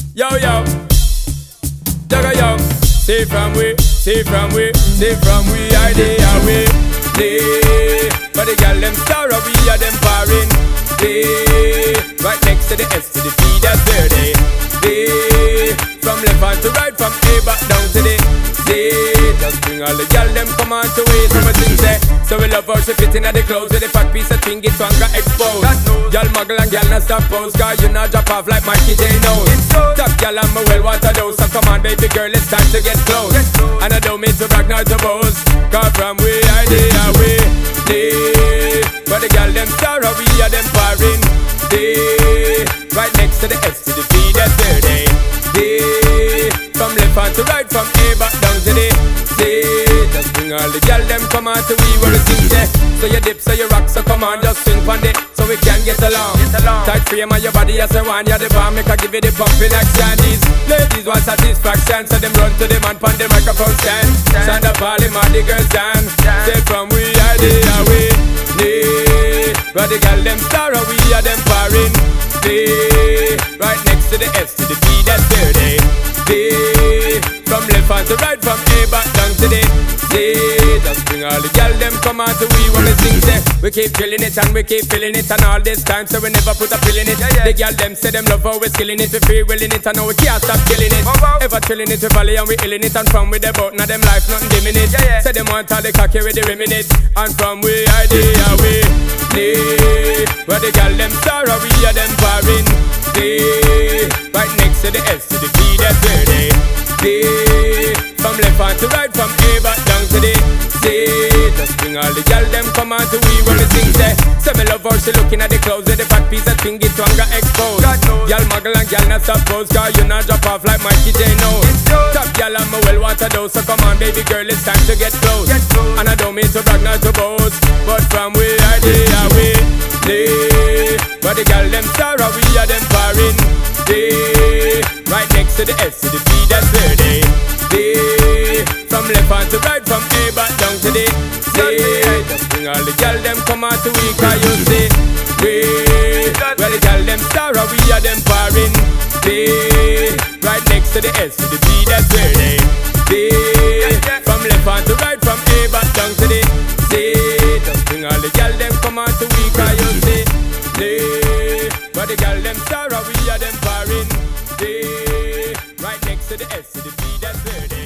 Yo, yo, Jaga yo. Say from we, I day away. Day, but the gal them sorrow, we are them foreign. Day, right next to the S to the P, that's where they. Day, from left hand to right, from A back down to the Z. Just bring all the gal them come on to way. So much things say. So we love how she fit in at the clothes with a fat piece of thing, it's one got exposed. Gal muggle and gal not stop pose, cause you not drop off like Mikey J knows. Top gal and my well water dose, so come on baby girl, it's time to get close. And I don't mean to brag nor to boast, cause from we I day away. Day, but the gal them sorrow, we are them foreign. Day, right next to the S to the P, that's where they. Day, from left hand to right, from A back down to the Z. Just bring all the gal them come on to we where the things say. So you dip, so you rock, so come on, just swing on it, so we can get along. Tight frame on your body as a one, you're the bomb, make I give you the pumping like Shandy's. Ladies want satisfaction, so them run to the man pon the microphone stand. Stand up all them all the girls down. Say from we are the away. Day, but the gal them sorrow, we are them foreign. Day, right next to the S to the P, that's where they. Day, from left hand to right, from A back down to the Z. Just bring all the gal them come on to we wanna sing say. We keep drilling it and we keep feeling it, and all this time so we never put a pill in it. The gal them say them love how we skilling it, we free willing it, and now we can't stop killing it. Ever chilling it, we volley and we illing it, and from with the boat, now them life nothing dimming it. Say them want all the cocky with the rim in it, and from we are the away. Day, where the gal them sorrow, we are them foreign. Day, right next to the S to the P, that's where they. Day, from left hand to right, from A back down to the Z. Just bring all the gal them come on to we when we sing say. Say me love how she looking at the clothes with the fat piece of thing, it one got exposed. Gal muggle and gal not suppose, cause you not drop off like Mikey J knows. Top gal and my well water dose, so come on baby girl, it's time to get close. And I don't mean to brag nor to boast, but from we are the away. Day, but the gal them sorrow, we are them foreign. Day, right next to the S to the P, that's where they. Day, from left hand to right, from A back down to the Z. Just bring all the gal them come on to we, cause you see. Way, where the gal them sorrow, we are them foreign. Day, right next to the S to the P, that's where they. Day, from left hand to right, from A back down to the Z. Just bring all the gal them come on to we, cause you see. Day, where the gal them sorrow, we are them foreign. Day, right next to the S to the P, that's where they.